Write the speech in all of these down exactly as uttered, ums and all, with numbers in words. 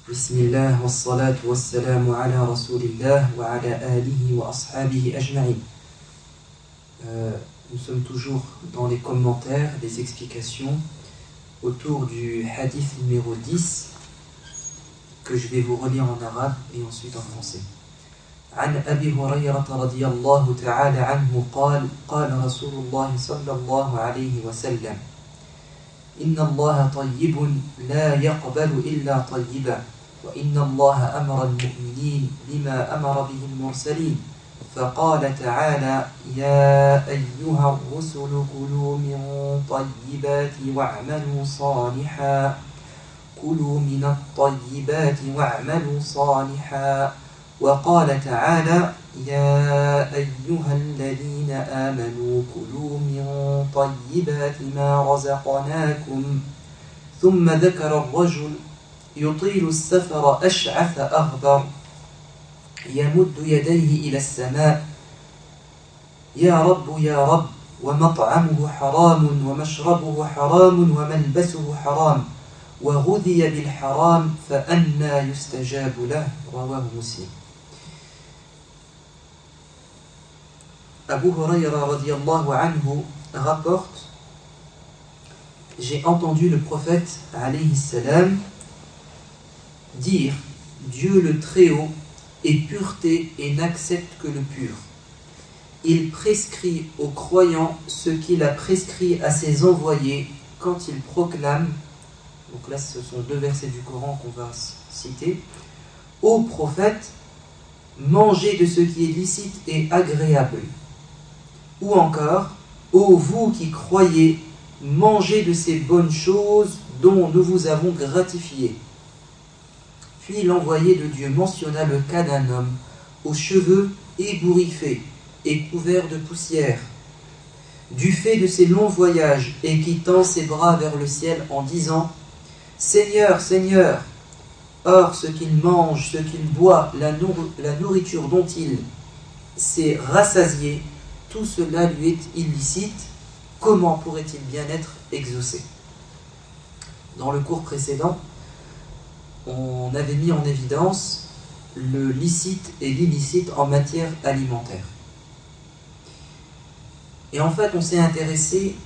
Bismillah wa salatu wa salamu ala rasulillah wa ala alihi wa ashabihi ajma'in. Euh, nous sommes toujours dans les commentaires, les explications autour du hadith numéro dix que je vais vous relire en arabe et ensuite en français. عن أبي هريرة رضي الله تعالى عنه قال قال رسول الله صلى الله عليه وسلم إن الله طيب لا يقبل إلا طيبا وإن الله أمر المؤمنين بما أمر به المرسلين فقال تعالى يا أيها الرسل كلوا من طيبات واعملوا صالحا كلوا من الطيبات واعملوا صالحا وقال تعالى يا أيها الذين آمنوا كلوا من طيبات ما رزقناكم ثم ذكر الرجل يطيل السفر أشعث أغبر يمد يديه إلى السماء يا رب يا رب ومطعمه حرام ومشربه حرام وملبسه حرام وغذي بالحرام فأنى يستجاب له رواه مسلم. Abu Hurayra radiyallahu anhu rapporte: j'ai entendu le prophète alayhi salam dire Dieu le Très-Haut est pureté et n'accepte que le pur. Il prescrit aux croyants ce qu'il a prescrit à ses envoyés quand il proclame, donc là ce sont deux versets du Coran qu'on va citer, ô prophète, mangez de ce qui est licite et agréable. Ou encore, ô vous qui croyez, mangez de ces bonnes choses dont nous vous avons gratifié. Puis l'envoyé de Dieu mentionna le cas d'un homme aux cheveux ébouriffés et couverts de poussière, du fait de ses longs voyages, et qui tend ses bras vers le ciel en disant « Seigneur, Seigneur !» Or, ce qu'il mange, ce qu'il boit, la, nour- la nourriture dont il s'est rassasié, tout cela lui est illicite. Comment pourrait-il bien être exaucé? Dans le cours précédent, on avait mis en évidence le licite et l'illicite en matière alimentaire. Et en fait, on s'est intéressé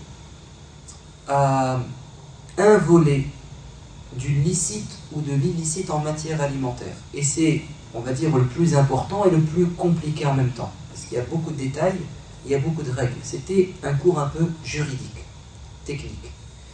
à un volet du licite ou de l'illicite en matière alimentaire. Et c'est, on va dire, le plus important et le plus compliqué en même temps. Parce qu'il y a beaucoup de détails, il y a beaucoup de règles. C'était un cours un peu juridique, technique.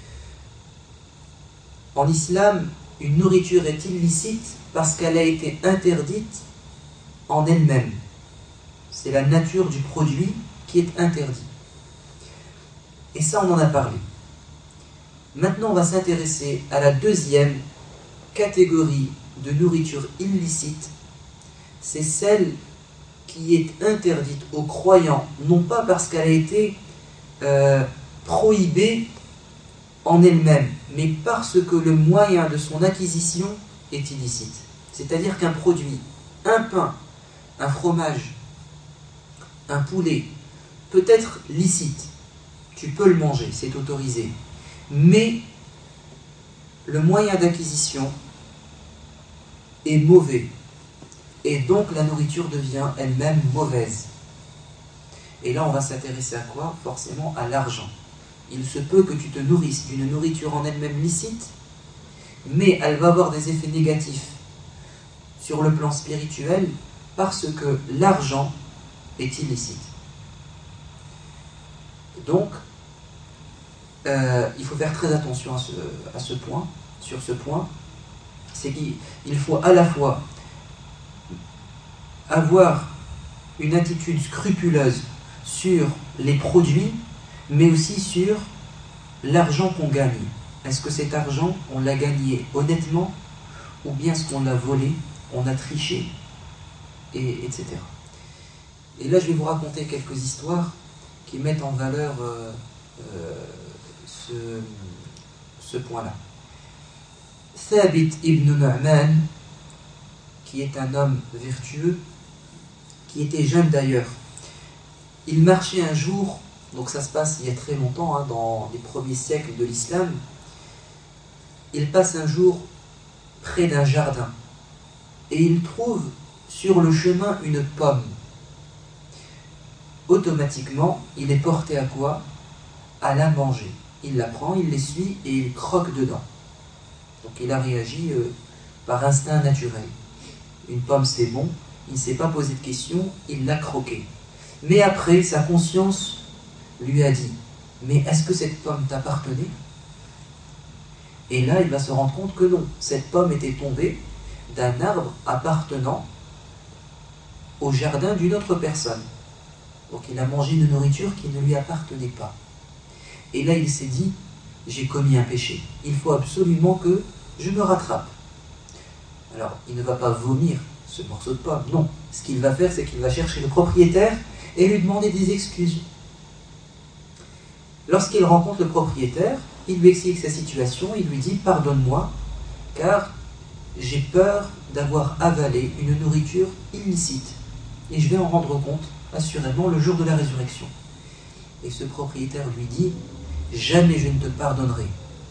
En islam, une nourriture est illicite parce qu'elle a été interdite en elle-même. C'est la nature du produit qui est interdit. Et ça, on en a parlé. Maintenant, on va s'intéresser à la deuxième catégorie de nourriture illicite. C'est celle qui est interdite aux croyants, non pas parce qu'elle a été euh, prohibée en elle-même, mais parce que le moyen de son acquisition est illicite. C'est-à-dire qu'un produit, un pain, un fromage, un poulet, peut être licite. Tu peux le manger, c'est autorisé. Mais le moyen d'acquisition est mauvais. Et donc la nourriture devient elle-même mauvaise. Et là, on va s'intéresser à quoi? Forcément à l'argent. Il se peut que tu te nourrisses d'une nourriture en elle-même licite, mais elle va avoir des effets négatifs sur le plan spirituel parce que l'argent est illicite. Donc, euh, il faut faire très attention à ce, à ce point, sur ce point. C'est qu'il faut à la fois avoir une attitude scrupuleuse sur les produits, mais aussi sur l'argent qu'on gagne. Est-ce que cet argent, on l'a gagné honnêtement, ou bien est-ce qu'on l'a volé, on a triché, et, etc. Et là, je vais vous raconter quelques histoires qui mettent en valeur euh, euh, ce, ce point-là. Thabit ibn Nu'man, qui est un homme vertueux, qui était jeune d'ailleurs, il marchait un jour, donc ça se passe il y a très longtemps, hein, dans les premiers siècles de l'islam, il passe un jour près d'un jardin et il trouve sur le chemin une pomme. Automatiquement, il est porté à quoi? À la manger. Il la prend, il l'essuie et il croque dedans. Donc il a réagi euh, par instinct naturel. Une pomme c'est bon, il ne s'est pas posé de questions, il l'a croquée. Mais après, sa conscience lui a dit, mais est-ce que cette pomme t'appartenait? Et là, il va se rendre compte que non, cette pomme était tombée d'un arbre appartenant au jardin d'une autre personne. Donc il a mangé une nourriture qui ne lui appartenait pas. Et là, il s'est dit, j'ai commis un péché. Il faut absolument que je me rattrape. Alors, il ne va pas vomir ce morceau de pomme, non. Ce qu'il va faire, c'est qu'il va chercher le propriétaire et lui demander des excuses. Lorsqu'il rencontre le propriétaire, il lui explique sa situation, il lui dit « Pardonne-moi, car j'ai peur d'avoir avalé une nourriture illicite, et je vais en rendre compte, assurément, le jour de la résurrection. » Et ce propriétaire lui dit « Jamais je ne te pardonnerai,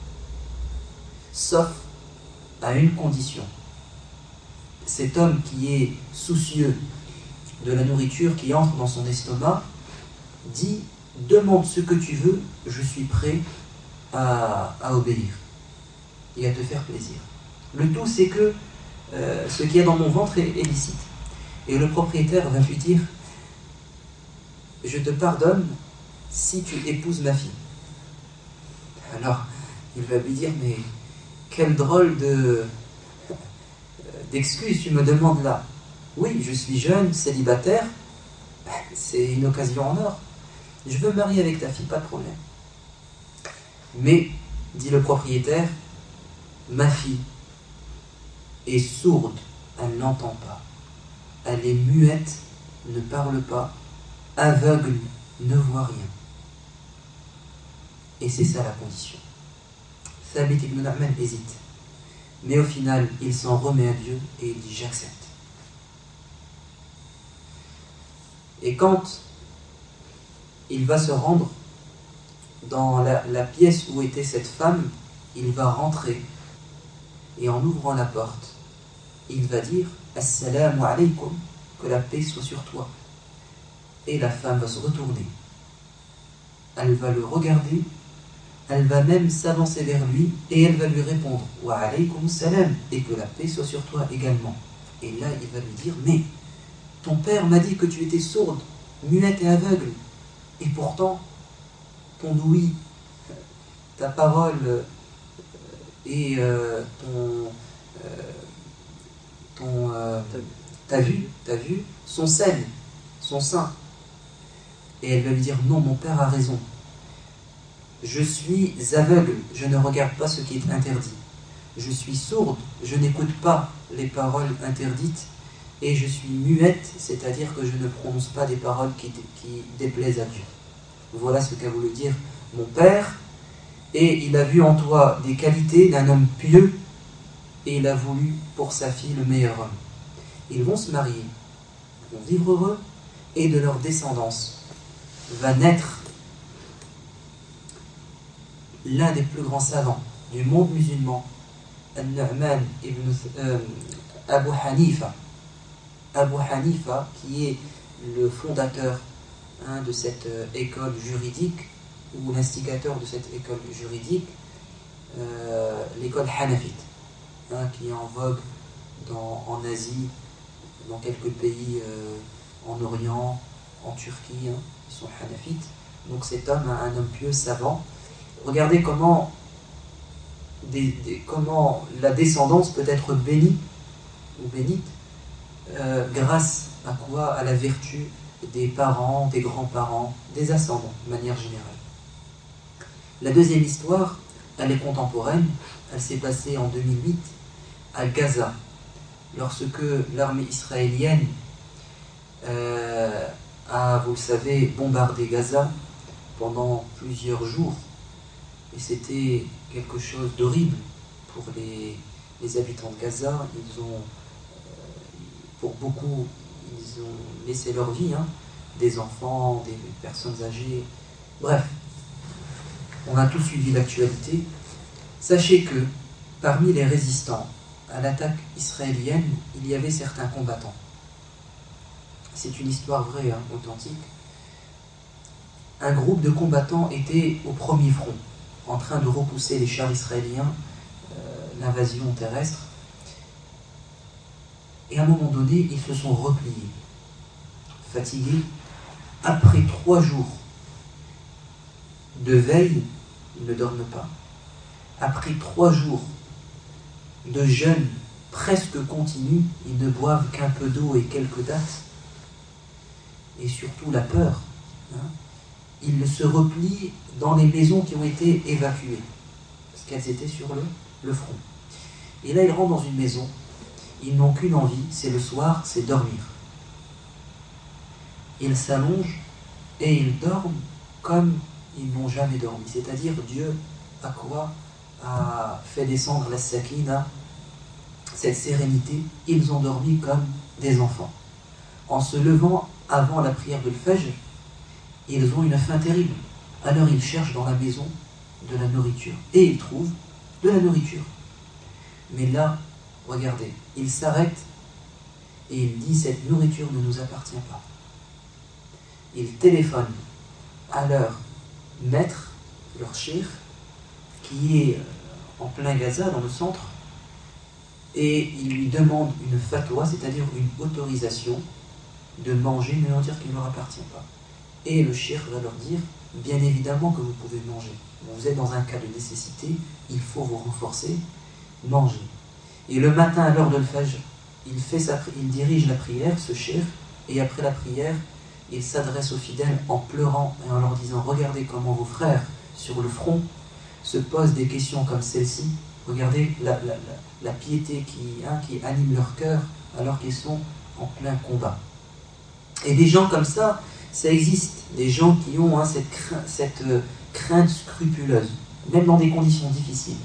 sauf à une condition. Cet homme qui est soucieux de la nourriture qui entre dans son estomac dit « Demande ce que tu veux, je suis prêt à, à obéir et à te faire plaisir. Le tout, c'est que euh, ce qu'il y a dans mon ventre est, est licite. » Et le propriétaire va lui dire « Je te pardonne si tu épouses ma fille. » Alors, il va lui dire « Mais quel drôle de d'excuse tu me demandes là. Oui, je suis jeune, célibataire, c'est une occasion en or. Je veux me marier avec ta fille, pas de problème. Mais, dit le propriétaire, ma fille est sourde, elle n'entend pas. Elle est muette, ne parle pas, aveugle, ne voit rien. Et c'est ça la condition. Thabit ibn Nu'man hésite. Mais au final, il s'en remet à Dieu et il dit « J'accepte ». Et quand il va se rendre dans la, la pièce où était cette femme, il va rentrer et en ouvrant la porte, il va dire « Assalamu alaykum », que la paix soit sur toi. Et la femme va se retourner. Elle va le regarder. Elle va même s'avancer vers lui et elle va lui répondre « Wa alaykum salam » et que la paix soit sur toi également. Et là, il va lui dire « Mais ton père m'a dit que tu étais sourde, muette et aveugle, et pourtant, ton ouïe, ta parole et euh, ton, euh, ton euh, ta vue, ta vue sont saines, sont sains. » Et elle va lui dire « Non, mon père a raison. Je suis aveugle, je ne regarde pas ce qui est interdit. Je suis sourde, je n'écoute pas les paroles interdites. Et je suis muette, c'est-à-dire que je ne prononce pas des paroles qui, qui déplaisent à Dieu. Voilà ce qu'a voulu dire mon père. Et il a vu en toi des qualités d'un homme pieux. Et il a voulu pour sa fille le meilleur homme. Ils vont se marier, ils vont vivre heureux. Et de leur descendance va naître l'un des plus grands savants du monde musulman, An-Nu'man ibn euh, Abu Hanifa. Abu Hanifa, qui est le fondateur hein, de cette euh, école juridique, ou l'instigateur de cette école juridique, euh, l'école Hanafite, hein, qui est en vogue dans, en Asie, dans quelques pays euh, en Orient, en Turquie, hein, ils sont Hanafites. Donc cet homme, un homme pieux, savant. Regardez comment, des, des, comment la descendance peut être bénie ou bénite euh, grâce à quoi? À la vertu des parents, des grands-parents, des ascendants, de manière générale. La deuxième histoire, elle est contemporaine, elle s'est passée en deux mille huit à Gaza, lorsque l'armée israélienne euh, a, vous le savez, bombardé Gaza pendant plusieurs jours. Et c'était quelque chose d'horrible pour les, les habitants de Gaza. Ils ont, euh, pour beaucoup, ils ont laissé leur vie, hein, des enfants, des personnes âgées. Bref, on a tous suivi l'actualité. Sachez que parmi les résistants à l'attaque israélienne, il y avait certains combattants. C'est une histoire vraie, hein, authentique. Un groupe de combattants était au premier front, en train de repousser les chars israéliens, euh, l'invasion terrestre. Et à un moment donné, ils se sont repliés, fatigués. Après trois jours de veille, ils ne dorment pas. Après trois jours de jeûne presque continu, ils ne boivent qu'un peu d'eau et quelques dattes. Et surtout la peur. Hein. Ils se replient dans les maisons qui ont été évacuées, parce qu'elles étaient sur le, le front. Et là, ils rentrent dans une maison. Ils n'ont qu'une envie, c'est le soir, c'est dormir. Ils s'allongent et ils dorment comme ils n'ont jamais dormi. C'est-à-dire, Dieu a quoi? A fait descendre la sakina, cette sérénité. Ils ont dormi comme des enfants. En se levant avant la prière de l'Fajr, ils ont une faim terrible. Alors ils cherchent dans la maison de la nourriture. Et ils trouvent de la nourriture. Mais là, regardez, ils s'arrêtent et ils disent: cette nourriture ne nous appartient pas. Ils téléphonent à leur maître, leur cheikh, qui est en plein Gaza, dans le centre, et ils lui demandent une fatwa, c'est-à-dire une autorisation de manger, mais on va dire qu'il ne leur appartient pas. Et le cheikh va leur dire: bien évidemment que vous pouvez manger. Vous êtes dans un cas de nécessité, il faut vous renforcer, manger. Et le matin, à l'heure de l'Fajr, il, fait sa, il dirige la prière, ce cheikh, et après la prière, il s'adresse aux fidèles en pleurant et en leur disant: regardez comment vos frères sur le front se posent des questions comme celle-ci. Regardez la, la, la, la piété qui, hein, qui anime leur cœur alors qu'ils sont en plein combat. Et des gens comme ça, ça existe. Des gens qui ont hein, cette, crainte, cette euh, crainte scrupuleuse, même dans des conditions difficiles,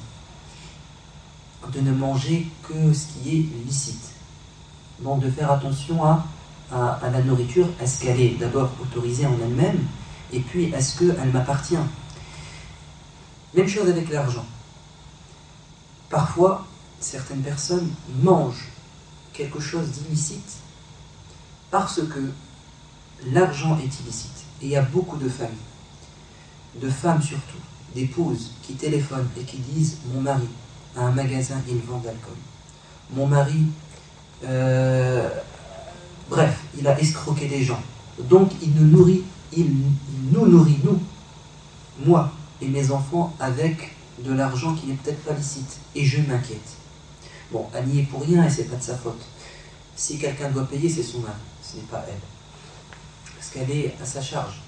de ne manger que ce qui est licite. Donc de faire attention à, à, à la nourriture. Est-ce qu'elle est d'abord autorisée en elle-même? Et puis, est-ce qu'elle m'appartient? Même chose avec l'argent. Parfois, certaines personnes mangent quelque chose d'illicite parce que l'argent est illicite. Et il y a beaucoup de familles, de femmes surtout, d'épouses qui téléphonent et qui disent: mon mari a un magasin, il vend de l'alcool. Mon mari, euh, bref, il a escroqué des gens. Donc il nous nourrit, il, il nous nourrit, nous, moi et mes enfants, avec de l'argent qui n'est peut-être pas licite. Et je m'inquiète. Bon, elle n'y est pour rien et c'est pas de sa faute. Si quelqu'un doit payer, c'est son mari, ce n'est pas elle. Parce qu'elle est à sa charge.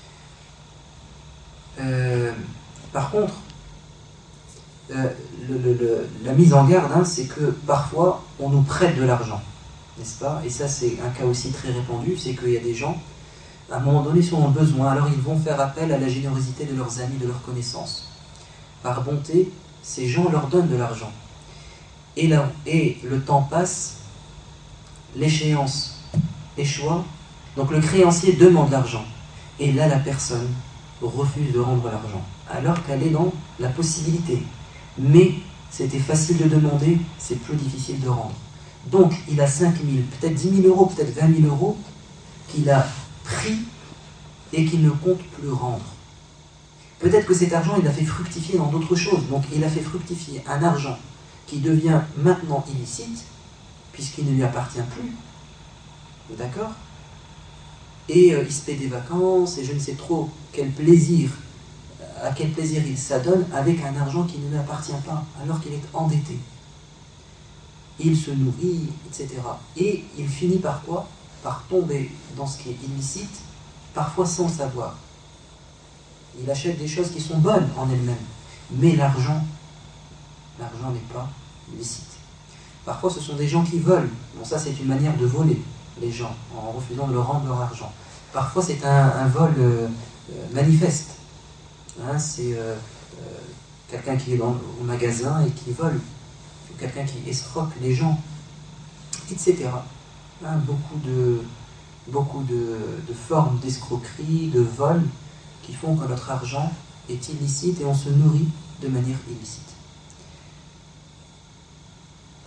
Euh, par contre, euh, le, le, le, la mise en garde, hein, c'est que parfois, on nous prête de l'argent, n'est-ce pas? Et ça, c'est un cas aussi très répandu, c'est qu'il y a des gens, à un moment donné, ils ont besoin, alors ils vont faire appel à la générosité de leurs amis, de leurs connaissances. Par bonté, ces gens leur donnent de l'argent. Et, là, et le temps passe, l'échéance échoua, donc le créancier demande l'argent. Et là, la personne refuse de rendre l'argent, alors qu'elle est dans la possibilité. Mais c'était facile de demander, c'est plus difficile de rendre. Donc, il a cinq mille, peut-être dix mille euros, peut-être vingt mille euros, qu'il a pris et qu'il ne compte plus rendre. Peut-être que cet argent, il l'a fait fructifier dans d'autres choses. Donc, il a fait fructifier un argent qui devient maintenant illicite, puisqu'il ne lui appartient plus. D'accord? Et euh, il se paie des vacances, et je ne sais trop quel plaisir, à quel plaisir il s'adonne avec un argent qui ne lui appartient pas, alors qu'il est endetté. Il se nourrit, et cetera. Et il finit par quoi? Par tomber dans ce qui est illicite, parfois sans le savoir. Il achète des choses qui sont bonnes en elles-mêmes, mais l'argent, l'argent n'est pas licite. Parfois, ce sont des gens qui volent. Bon, ça, c'est une manière de voler les gens, en refusant de leur rendre leur argent. Parfois, c'est un, un vol euh, euh, manifeste. Hein, c'est euh, euh, quelqu'un qui est dans, au magasin et qui vole, ou quelqu'un qui escroque les gens, et cetera. Hein, beaucoup de, beaucoup de, de formes d'escroquerie, de vol, qui font que notre argent est illicite et on se nourrit de manière illicite.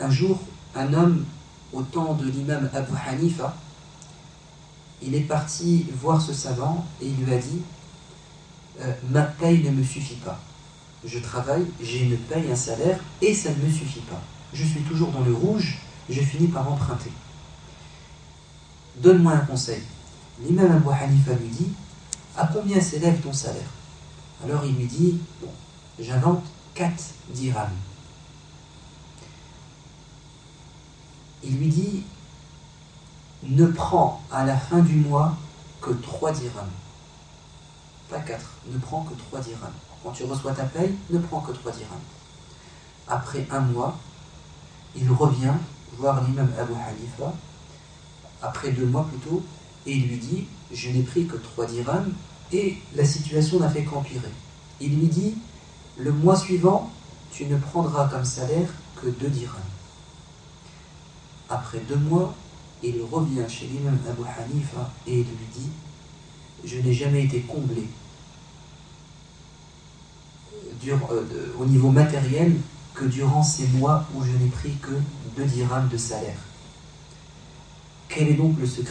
un jour, un homme au temps de l'imam Abu Hanifa, il est parti voir ce savant et il lui a dit euh, « Ma paye ne me suffit pas. Je travaille, j'ai une paye, un salaire, et ça ne me suffit pas. Je suis toujours dans le rouge, je finis par emprunter. Donne-moi un conseil. » L'imam Abu Hanifa lui dit « À combien s'élève ton salaire ?» Alors il lui dit « Bon, j'invente quatre dirhams. » Il lui dit « Ne prends à la fin du mois que trois dirhams. » Pas quatre, ne prends que trois dirhams. Quand tu reçois ta paye, ne prends que trois dirhams. Après un mois, il revient voir l'imam Abu Hanifa, après deux mois plutôt, et il lui dit « Je n'ai pris que trois dirhams et la situation n'a fait qu'empirer. » Il lui dit « Le mois suivant, tu ne prendras comme salaire que deux dirhams. » Après deux mois, il revient chez l'imam Abu Hanifa et il lui dit « Je n'ai jamais été comblé dur, euh, de, au niveau matériel que durant ces mois où je n'ai pris que deux dirhams de salaire. Quel est donc le secret ?»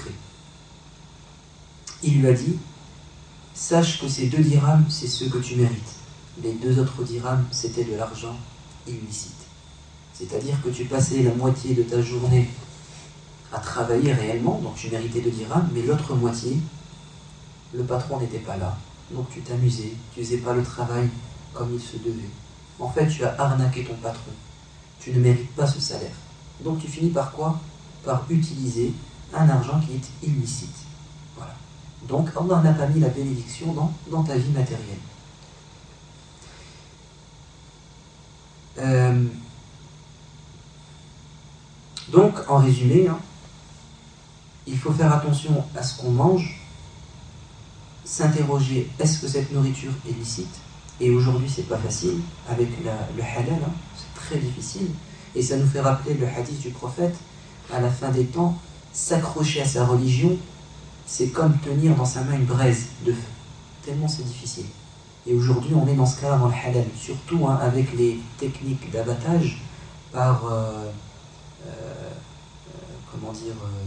Il lui a dit « Sache que ces deux dirhams, c'est ce que tu mérites. Les deux autres dirhams, c'était de l'argent illicite. C'est-à-dire que tu passais la moitié de ta journée à travailler réellement, donc tu méritais deux dirhams, mais l'autre moitié, le patron n'était pas là. Donc tu t'amusais, tu ne faisais pas le travail comme il se devait. En fait, tu as arnaqué ton patron. Tu ne mérites pas ce salaire. Donc tu finis par quoi? Par utiliser un argent qui est illicite. Voilà. Donc Allah n'a pas mis la bénédiction dans, dans ta vie matérielle. Euh, donc, en résumé, hein, il faut faire attention à ce qu'on mange, s'interroger, est-ce que cette nourriture est licite? Et aujourd'hui, c'est pas facile, avec la, le halal, hein, c'est très difficile. Et ça nous fait rappeler le hadith du prophète, à la fin des temps, s'accrocher à sa religion, c'est comme tenir dans sa main une braise de feu. Tellement c'est difficile. Et aujourd'hui, on est dans ce cas-là dans le halal, surtout hein, avec les techniques d'abattage par, euh, euh, euh, comment dire, euh,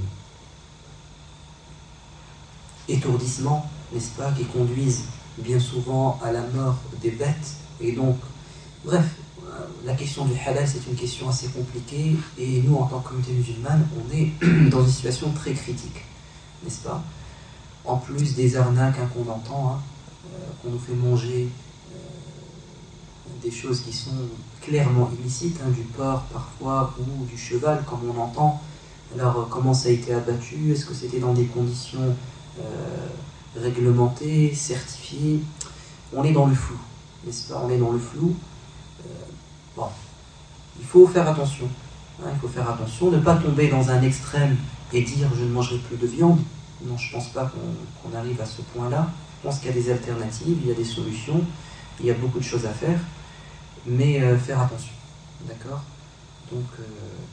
étourdissement, n'est-ce pas, qui conduisent bien souvent à la mort des bêtes. Et donc, bref, la question du halal, c'est une question assez compliquée, et nous, en tant que communauté musulmane, on est dans une situation très critique, n'est-ce pas? En plus des arnaques hein, qu'on entend, hein, euh, qu'on nous fait manger euh, des choses qui sont clairement illicites, hein, du porc parfois, ou du cheval, comme on entend. Alors, euh, comment ça a été abattu? Est-ce que c'était dans des conditions euh, réglementées, certifiées? On est dans le flou, n'est-ce pas? On est dans le flou. Euh, bon, il faut faire attention. Hein, il faut faire attention, ne pas tomber dans un extrême et dire je ne mangerai plus de viande. Non, je ne pense pas qu'on qu'on arrive à ce point-là. Je pense qu'il y a des alternatives, il y a des solutions, il y a beaucoup de choses à faire, mais euh, faire attention. D'accord? Donc, euh,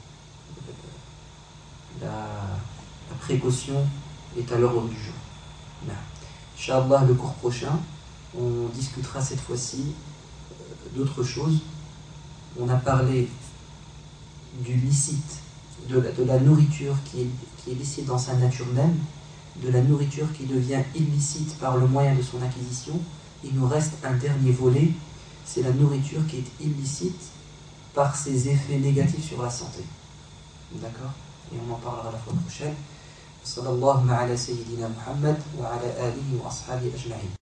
la, la précaution est à l'ordre du jour. Inch'Allah, le cours prochain, on discutera cette fois-ci euh, d'autres choses. On a parlé du licite, de la, de la nourriture qui est, qui est licite dans sa nature même, de la nourriture qui devient illicite par le moyen de son acquisition. Il nous reste un dernier volet, c'est la nourriture qui est illicite par ses effets négatifs sur la santé. D'accord? Et on en parlera la fois prochaine. Sallallahu ala sayyidina Muhammad wa ala alihi wa ashabihi ajma'in.